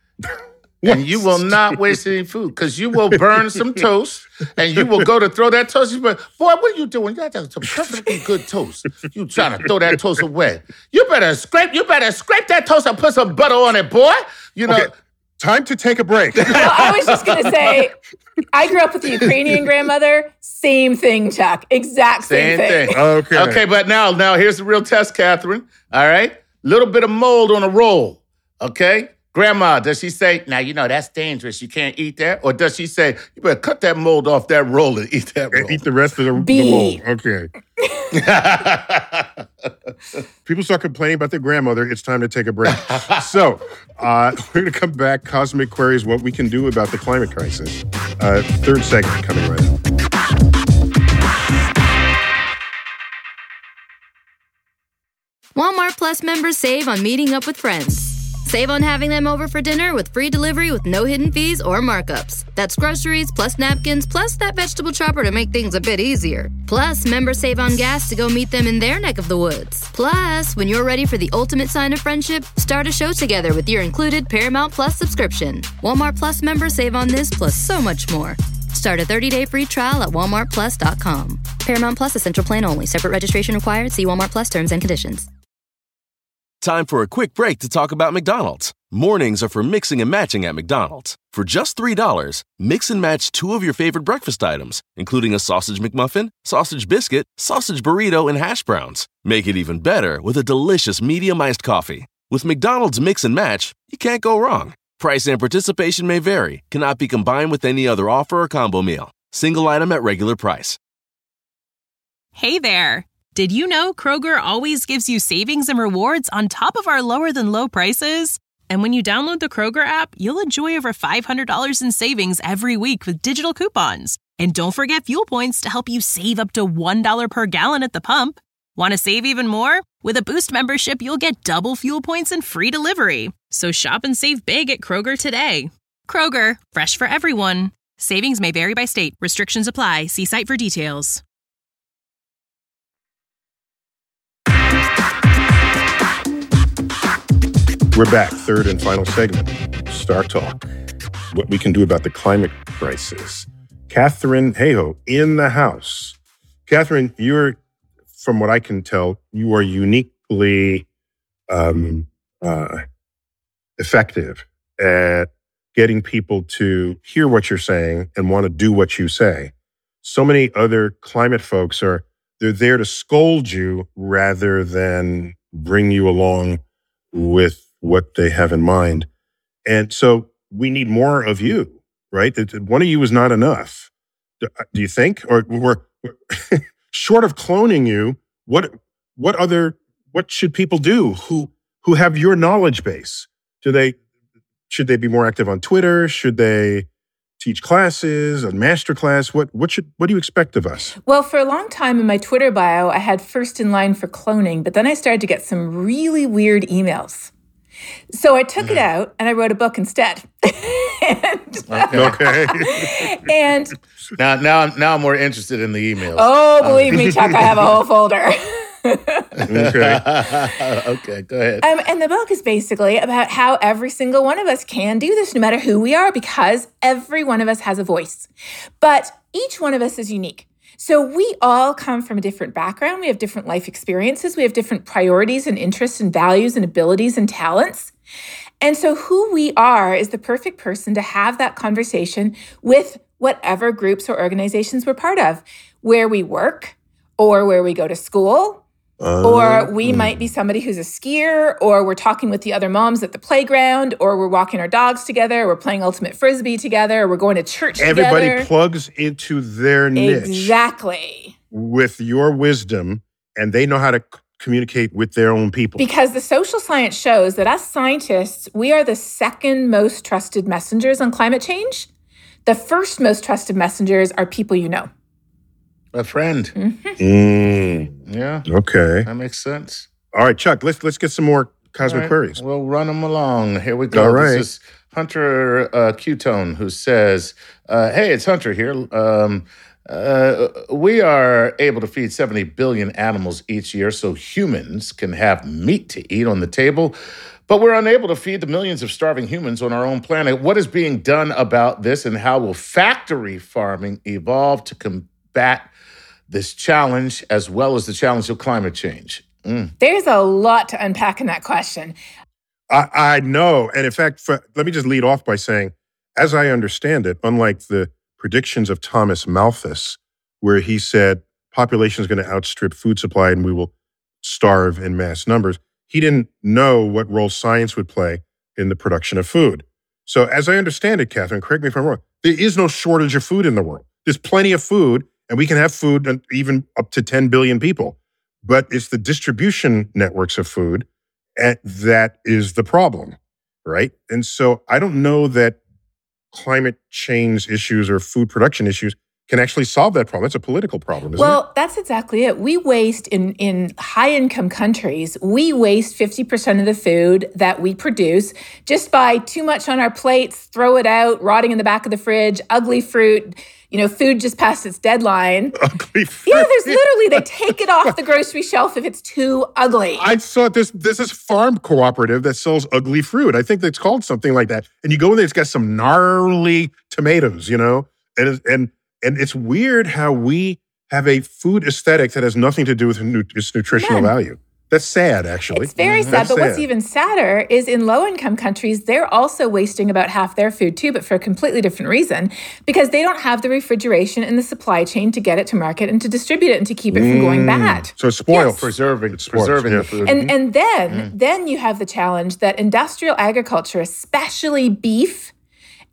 And you will not waste any food because you will burn some toast and you will go to throw that toast. You be, boy, what are you doing? You got some perfectly good toast. You trying to throw that toast away. You better scrape, you better scrape that toast and put some butter on it, boy. You know. Okay. Time to take a break. Well, I was just going to say, I grew up with a Ukrainian grandmother. Same thing, Chuck. Exact same, same thing. thing. Okay. Okay, but now, now here's the real test, Catherine. All right? Little bit of mold on a roll. Okay? Grandma, does she say, now, you know, that's dangerous. You can't eat that? Or does she say, you better cut that mold off that roll and eat that roll? And eat the rest of the, B. the mold. Okay. People start complaining about their grandmother. It's time to take a break. So uh, we're going to come back. Cosmic Queries, what we can do about the climate crisis. Uh, third segment coming right up. Walmart Plus members save on meeting up with friends. Save on having them over for dinner with free delivery with no hidden fees or markups. That's groceries, plus napkins, plus that vegetable chopper to make things a bit easier. Plus, members save on gas to go meet them in their neck of the woods. Plus, when you're ready for the ultimate sign of friendship, start a show together with your included Paramount Plus subscription. Walmart Plus members save on this plus so much more. Start a thirty-day free trial at walmart plus dot com. Paramount Plus Essential Plan only. Separate registration required. See Walmart Plus terms and conditions. Time for a quick break to talk about McDonald's. Mornings are for mixing and matching at McDonald's. For just three dollars, mix and match two of your favorite breakfast items, including a sausage McMuffin, sausage biscuit, sausage burrito, and hash browns. Make it even better with a delicious medium iced coffee. With McDonald's Mix and Match, you can't go wrong. Price and participation may vary, cannot be combined with any other offer or combo meal. Single item at regular price. Hey there. Did you know Kroger always gives you savings and rewards on top of our lower than low prices? And when you download the Kroger app, you'll enjoy over five hundred dollars in savings every week with digital coupons. And don't forget fuel points to help you save up to one dollar per gallon at the pump. Want to save even more? With a Boost membership, you'll get double fuel points and free delivery. So shop and save big at Kroger today. Kroger, fresh for everyone. Savings may vary by state. Restrictions apply. See site for details. We're back, third and final segment, Star Talk. What we can do about the climate crisis. Katharine Hayhoe in the house. Katharine, you're, from what I can tell, you are uniquely um, uh, effective at getting people to hear what you're saying and want to do what you say. So many other climate folks are, they're there to scold you rather than bring you along with what they have in mind. And so we need more of you, right? One of you is not enough. Do you think? Or we're, we're short of cloning you, what what other what should people do who who have your knowledge base? Do they should they be more active on Twitter? Should they teach classes, a master class? What what should what do you expect of us? Well, for a long time in my Twitter bio, I had first in line for cloning, but then I started to get some really weird emails. So I took mm-hmm. it out and I wrote a book instead. and, okay. and now, now, now I'm more interested in the emails. Oh, believe me, Chuck, I have a whole folder. okay. okay, go ahead. Um, and the book is basically about how every single one of us can do this, no matter who we are, because every one of us has a voice. But each one of us is unique. So we all come from a different background. We have different life experiences. We have different priorities and interests and values and abilities and talents. And so who we are is the perfect person to have that conversation with whatever groups or organizations we're part of, where we work or where we go to school. Uh, or we mm. might be somebody who's a skier, or we're talking with the other moms at the playground, or we're walking our dogs together, or we're playing ultimate frisbee together, or we're going to church Everybody together. Everybody plugs into their niche. Exactly. With your wisdom, and they know how to c- communicate with their own people. Because the social science shows that us scientists, we are the second most trusted messengers on climate change. The first most trusted messengers are people you know. A friend. Mm-hmm. Mm. Yeah. Okay. That makes sense. All right, Chuck, let's let's get some more cosmic right. queries. We'll run them along. Here we go. All right. This is Hunter uh, Q-Tone, who says, uh, hey, it's Hunter here. Um, uh, we are able to feed seventy billion animals each year so humans can have meat to eat on the table, but we're unable to feed the millions of starving humans on our own planet. What is being done about this, and how will factory farming evolve to combat this challenge, as well as the challenge of climate change? Mm. There's a lot to unpack in that question. I, I know. And in fact, for, let me just lead off by saying, as I understand it, unlike the predictions of Thomas Malthus, where he said population is going to outstrip food supply and we will starve in mass numbers, he didn't know what role science would play in the production of food. So as I understand it, Katharine, correct me if I'm wrong, there is no shortage of food in the world. There's plenty of food, and we can have food and even up to ten billion people. But it's the distribution networks of food that is the problem, right? And so I don't know that climate change issues or food production issues can actually solve that problem. It's a political problem, isn't well, it? Well, that's exactly it. We waste, in, in high-income countries, we waste fifty percent of the food that we produce just by too much on our plates, throw it out, rotting in the back of the fridge, ugly fruit, you know, food just past its deadline. Ugly fruit. Yeah, there's literally, they take it off the grocery shelf if it's too ugly. I saw this, this is farm cooperative that sells ugly fruit. I think that's called something like that. And you go in there, it's got some gnarly tomatoes, you know, and and And it's weird how we have a food aesthetic that has nothing to do with its nutritional None. value. That's sad, actually. It's very sad, That's but sad. what's even sadder is in low-income countries, they're also wasting about half their food too, but for a completely different reason, because they don't have the refrigeration and the supply chain to get it to market and to distribute it and to keep it from going bad. So it's spoiled. Yes. Preserving, It's spoiled, preserving yeah. the food. And and then then you have the challenge that industrial agriculture, especially beef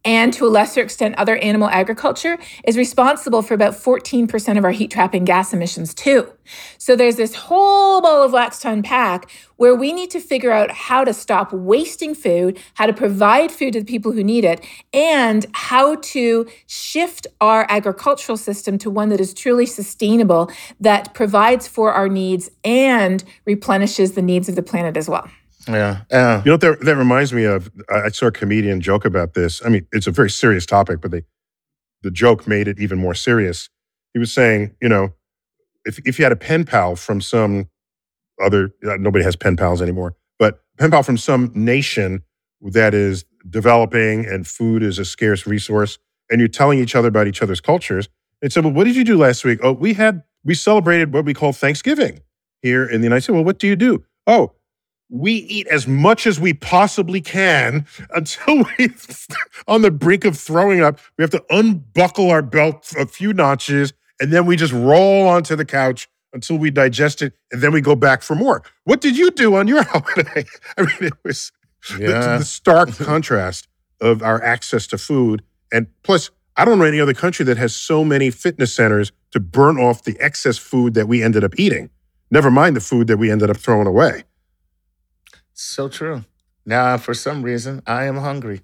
and to a lesser extent other animal agriculture, is responsible for about fourteen percent of our heat-trapping gas emissions too. So there's this whole ball of wax to unpack where we need to figure out how to stop wasting food, how to provide food to the people who need it, and how to shift our agricultural system to one that is truly sustainable, that provides for our needs and replenishes the needs of the planet as well. Yeah. Uh, You know what that, that reminds me of? I saw a comedian joke about this. I mean, it's a very serious topic, but they, the joke made it even more serious. He was saying, you know, if if you had a pen pal from some other, nobody has pen pals anymore, but pen pal from some nation that is developing and food is a scarce resource, and you're telling each other about each other's cultures, and so, well, what did you do last week? Oh, we had, we celebrated what we call Thanksgiving here in the United States. Well, what do you do? Oh, we eat as much as we possibly can until we, on the brink of throwing up, we have to unbuckle our belt a few notches, and then we just roll onto the couch until we digest it, and then we go back for more. What did you do on your holiday? I mean, it was Yeah. the, the stark contrast of our access to food. And plus, I don't know any other country that has so many fitness centers to burn off the excess food that we ended up eating. Never mind the food that we ended up throwing away. So true. Now, for some reason, I am hungry.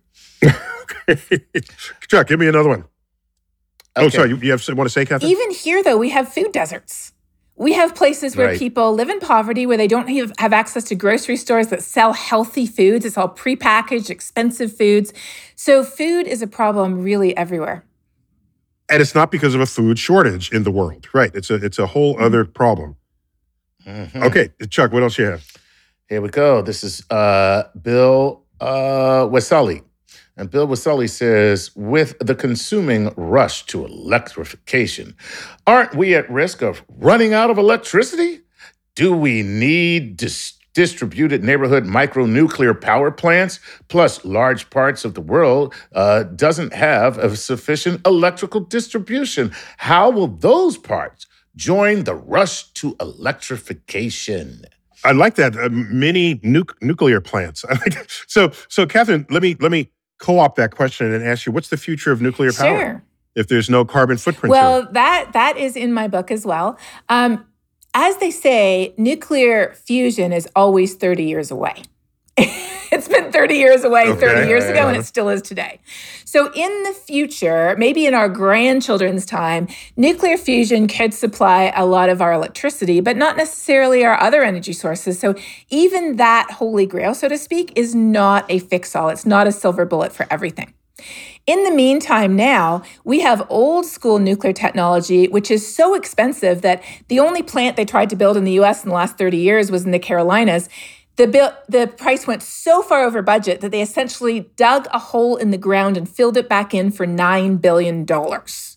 Chuck, give me another one. Oh, Okay. sorry. You, you have want to say, Catherine? Even here, though, we have food deserts. We have places where Right. people live in poverty, where they don't have, have access to grocery stores that sell healthy foods. It's all prepackaged, expensive foods. So food is a problem really everywhere. And it's not because of a food shortage in the world, right? It's a it's a whole other problem. Mhm. Okay, Chuck, what else you have? Here we go. This is uh, Bill uh, Weselli. And Bill Weselli says, with the consuming rush to electrification, aren't we at risk of running out of electricity? Do we need dis- distributed neighborhood micronuclear power plants? Plus, large parts of the world uh, doesn't have a sufficient electrical distribution. How will those parts join the rush to electrification? I like that uh, mini nuc- nuclear plants. I like that. So, so Catherine, let me let me co-opt that question and ask you, what's the future of nuclear power Sure. if there's no carbon footprint? to Well, it? that that is in my book as well. Um, as they say, nuclear fusion is always thirty years away. It's been thirty years away, Okay. thirty years ago, and Yeah. it still is today. So in the future, maybe in our grandchildren's time, nuclear fusion could supply a lot of our electricity, but not necessarily our other energy sources. So even that holy grail, so to speak, is not a fix-all. It's not a silver bullet for everything. In the meantime, now, we have old school nuclear technology, which is so expensive that the only plant they tried to build in the U S in the last thirty years was in the Carolinas. The, bill, the price went so far over budget that they essentially dug a hole in the ground and filled it back in for nine billion dollars.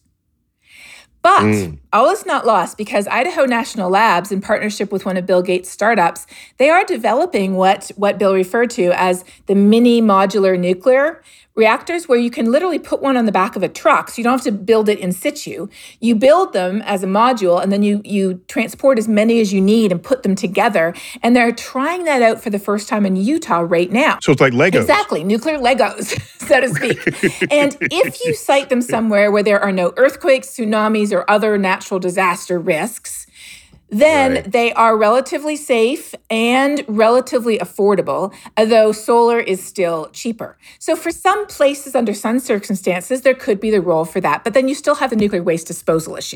But Mm. all is not lost, because Idaho National Labs, in partnership with one of Bill Gates' startups, they are developing what, what Bill referred to as the mini modular nuclear reactors, where you can literally put one on the back of a truck. So you don't have to build it in situ. You build them as a module, and then you, you transport as many as you need and put them together. And they're trying that out for the first time in Utah right now. So it's like Legos. Exactly, nuclear Legos, so to speak. And if you site them somewhere where there are no earthquakes, tsunamis, or other natural disaster risks, then Right. they are relatively safe and relatively affordable, although solar is still cheaper. So for some places under some circumstances, there could be the role for that, but then you still have the nuclear waste disposal issue.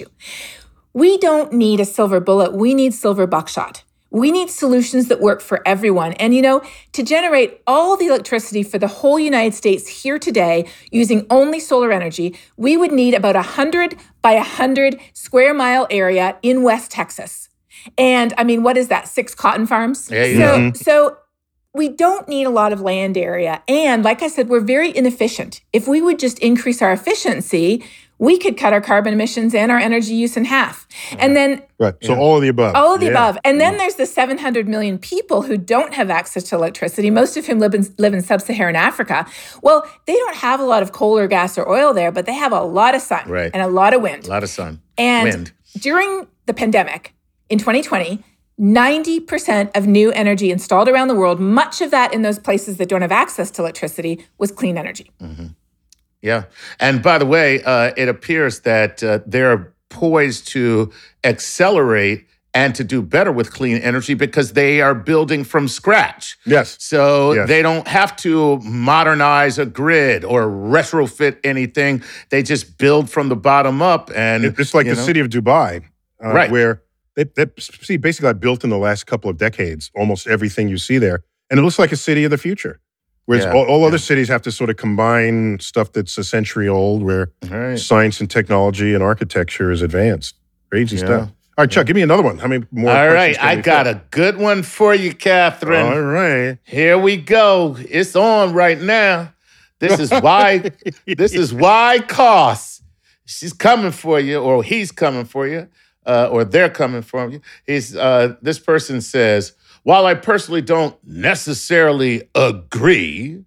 We don't need a silver bullet. We need silver buckshot. We need solutions that work for everyone. And, you know, to generate all the electricity for the whole United States here today using only solar energy, we would need about a one hundred by one hundred square mile area in West Texas. And I mean, what is that? Six cotton farms? Yeah, so, yeah. so we don't need a lot of land area. And like I said, we're very inefficient. If we would just increase our efficiency, we could cut our carbon emissions and our energy use in half. And then Right. So all of the above. all of the Yeah. above. And then there's the seven hundred million people who don't have access to electricity, most of whom live in, live in sub-Saharan Africa. Well, they don't have a lot of coal or gas or oil there, but they have a lot of sun Right. and a lot of wind. A lot of sun. And Wind. during the pandemic in twenty twenty, ninety percent of new energy installed around the world, much of that in those places that don't have access to electricity, was clean energy. Yeah. And by the way, uh, it appears that uh, they're poised to accelerate and to do better with clean energy because they are building from scratch. Yes. So yes. they don't have to modernize a grid or retrofit anything. They just build from the bottom up. And it's like the know. city of Dubai, uh, right. where they, they see basically got built in the last couple of decades, almost everything you see there. And it looks like a city of the future. Whereas yeah, all, all yeah. other cities have to sort of combine stuff that's a century old, where right. science and technology and architecture is advanced. Crazy yeah. stuff. All right, Chuck, yeah. give me another one. How many more? All right, I got fit? a good one for you, Catherine. All right. Here we go. It's on right now. This is why, this is why costs. She's coming for you, or he's coming for you, uh, or they're coming for you. He's, uh, this person says, while I personally don't necessarily agree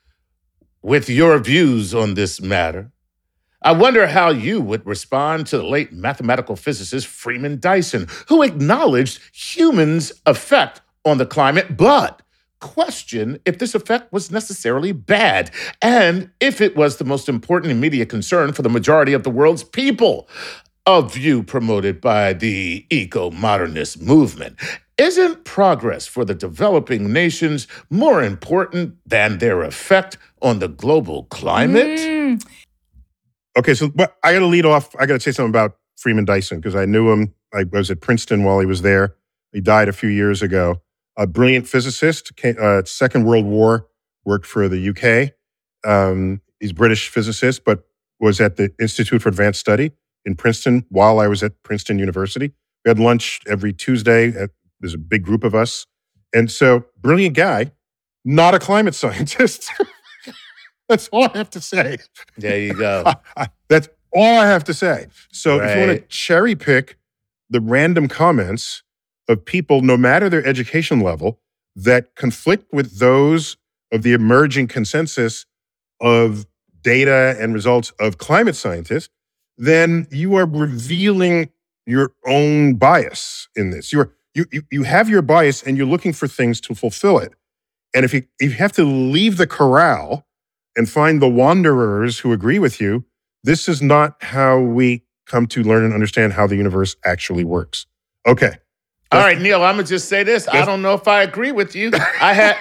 with your views on this matter, I wonder how you would respond to the late mathematical physicist Freeman Dyson, who acknowledged humans' effect on the climate, but questioned if this effect was necessarily bad and if it was the most important immediate concern for the majority of the world's people, a view promoted by the eco-modernist movement. Isn't progress for the developing nations more important than their effect on the global climate? Mm. Okay, so but I got to lead off. I got to say something about Freeman Dyson because I knew him. I was at Princeton while he was there. He died a few years ago. A brilliant physicist, came, uh, Second World War, worked for the U K. Um, he's a British physicist, but was at the Institute for Advanced Study in Princeton while I was at Princeton University. We had lunch every Tuesday. At, there's a big group of us. And so, brilliant guy, not a climate scientist. That's all I have to say. There you go. I, I, that's all I have to say. So right. if you want to cherry pick the random comments of people, no matter their education level, that conflict with those of the emerging consensus of data and results of climate scientists, then you are revealing your own bias in this. You're, you, you, you have your bias and you're looking for things to fulfill it. And if you, if you have to leave the corral and find the wanderers who agree with you, this is not how we come to learn and understand how the universe actually works. Okay. All right, Neil, I'm going to just say this. I don't know if I agree with you. I had...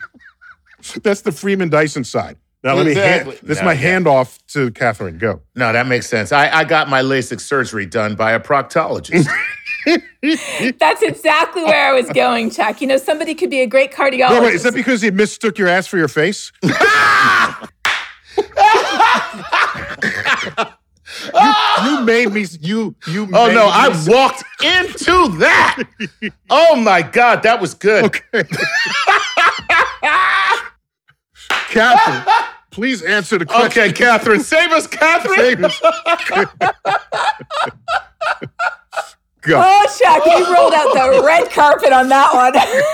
That's the Freeman Dyson side. Now, let exactly. me hand, this no, is my yeah. handoff to Catherine. Go. No, that makes sense. I, I got my LASIK surgery done by a proctologist. That's exactly where I was going, Chuck. You know, somebody could be a great cardiologist. Wait, wait, is that because he mistook your ass for your face? you, you made me. You. You. Oh made no! Me I say. walked into that. Oh my God, that was good. Okay. Catherine, please answer the question. Okay, Catherine, save us, Catherine. Save us. Go. Oh, Chuck, you rolled out the red carpet on that one.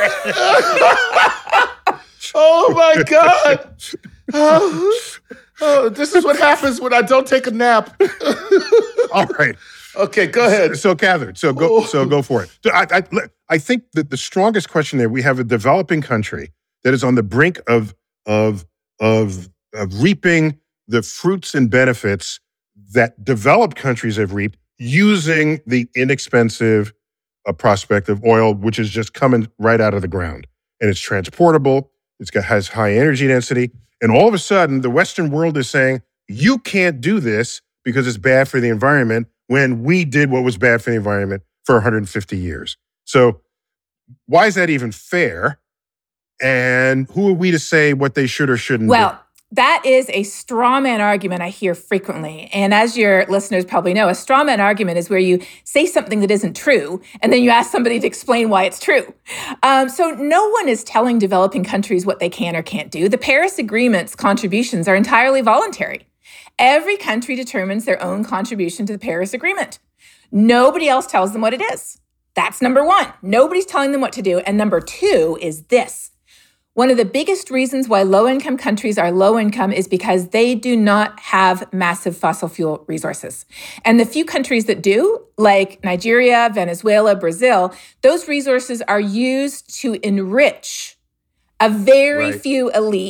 Oh my God. Oh, oh, this is what happens when I don't take a nap. All right. Okay, go ahead. So, so Catherine, so go, oh. so go for it. I, I, I think that the strongest question there, we have a developing country that is on the brink of of of, of reaping the fruits and benefits that developed countries have reaped using the inexpensive uh, prospect of oil, which is just coming right out of the ground. And it's transportable, it's got has high energy density, and all of a sudden, the Western world is saying, you can't do this because it's bad for the environment, when we did what was bad for the environment for one hundred fifty years. So why is that even fair? And who are we to say what they should or shouldn't well, do? That is a straw man argument I hear frequently. And as your listeners probably know, a straw man argument is where you say something that isn't true, and then you ask somebody to explain why it's true. Um, so no one is telling developing countries what they can or can't do. The Paris Agreement's contributions are entirely voluntary. Every country determines their own contribution to the Paris Agreement. Nobody else tells them what it is. That's number one. Nobody's telling them what to do. And number two is this. One of the biggest reasons why low-income countries are low-income is because they do not have massive fossil fuel resources. And the few countries that do, like Nigeria, Venezuela, Brazil, those resources are used to enrich a very right. few elite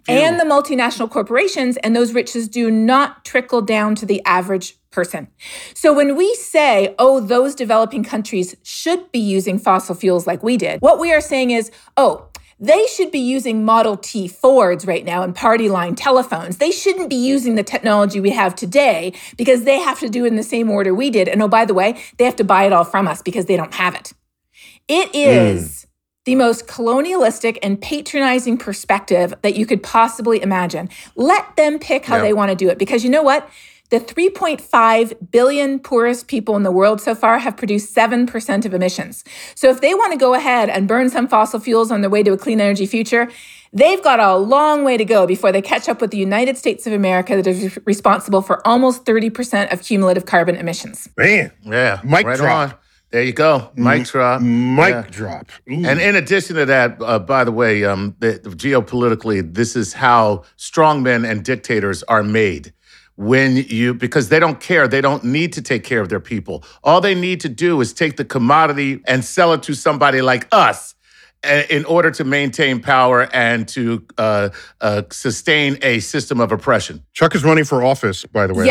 and the multinational corporations, and those riches do not trickle down to the average person. So when we say, oh, those developing countries should be using fossil fuels like we did, what we are saying is, oh, they should be using Model T Fords right now and party line telephones. They shouldn't be using the technology we have today because they have to do it in the same order we did. And oh, by the way, they have to buy it all from us because they don't have it. It is mm. the most colonialistic and patronizing perspective that you could possibly imagine. Let them pick how yeah. they want to do it, because you know what? The three point five billion poorest people in the world so far have produced seven percent of emissions. So if they want to go ahead and burn some fossil fuels on their way to a clean energy future, they've got a long way to go before they catch up with the United States of America that is responsible for almost thirty percent of cumulative carbon emissions. Man. Yeah. Mic right drop. On. There you go. Mic drop. Mic yeah. drop. Ooh. And in addition to that, uh, by the way, um, the, the geopolitically, this is how strongmen and dictators are made. When you, because they don't care, they don't need to take care of their people. All they need to do is take the commodity and sell it to somebody like us in order to maintain power and to uh, uh, sustain a system of oppression. Chuck is running for office, by the way.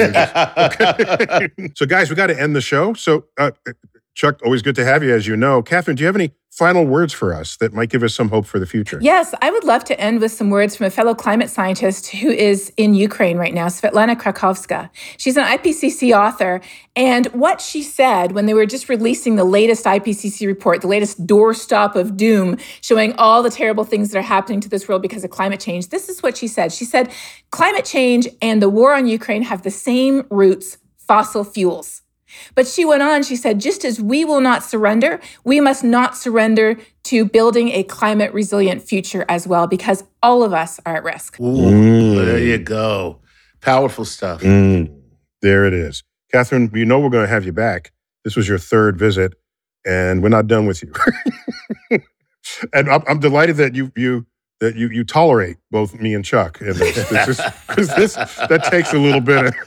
Yeah. Okay. So guys, we got to end the show. So uh, Chuck, always good to have you, as you know. Catherine, do you have any final words for us that might give us some hope for the future? Yes, I would love to end with some words from a fellow climate scientist who is in Ukraine right now, Svetlana Krakowska. She's an I P C C author, and what she said when they were just releasing the latest I P C C report, the latest doorstop of doom, showing all the terrible things that are happening to this world because of climate change, this is what she said. She said, climate change and the war on Ukraine have the same roots, fossil fuels. But she went on, she said, just as we will not surrender, we must not surrender to building a climate resilient future as well, because all of us are at risk. Ooh, mm. There you go. Powerful stuff. Mm. There it is. Catherine, you know we're going to have you back. This was your third visit, and we're not done with you. And I'm, I'm delighted that you you that you you tolerate both me and Chuck in this, because this that takes a little bit of.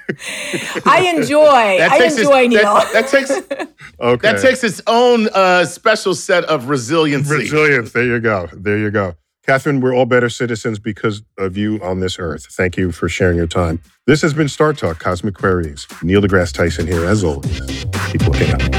I enjoy. I enjoy its, Neil. That, that takes. Okay. That takes its own uh, special set of resiliency. Resilience. There you go. There you go. Catherine, we're all better citizens because of you on this earth. Thank you for sharing your time. This has been Star Talk Cosmic Queries. Neil deGrasse Tyson here, as always. Keep looking up.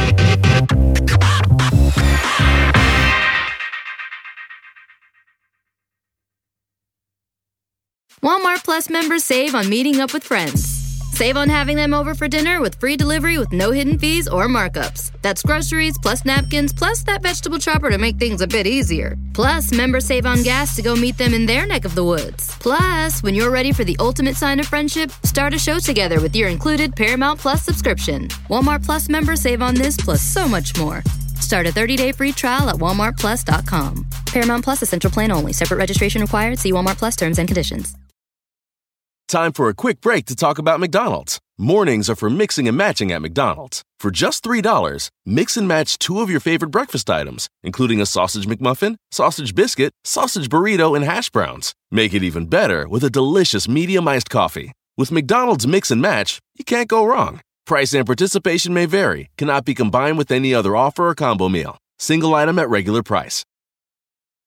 Walmart Plus members save on meeting up with friends. Save on having them over for dinner with free delivery with no hidden fees or markups. That's groceries, plus napkins, plus that vegetable chopper to make things a bit easier. Plus, members save on gas to go meet them in their neck of the woods. Plus, when you're ready for the ultimate sign of friendship, start a show together with your included Paramount Plus subscription. Walmart Plus members save on this plus so much more. Start a thirty-day free trial at walmart plus dot com. Paramount Plus Essential Plan only. Separate registration required. See Walmart Plus terms and conditions. Time for a quick break to talk about McDonald's. Mornings are for mixing and matching at McDonald's. For just three dollars, mix and match two of your favorite breakfast items, including a sausage McMuffin, sausage biscuit, sausage burrito, and hash browns. Make it even better with a delicious medium iced coffee. With McDonald's Mix and Match, you can't go wrong. Price and participation may vary, cannot be combined with any other offer or combo meal. Single item at regular price.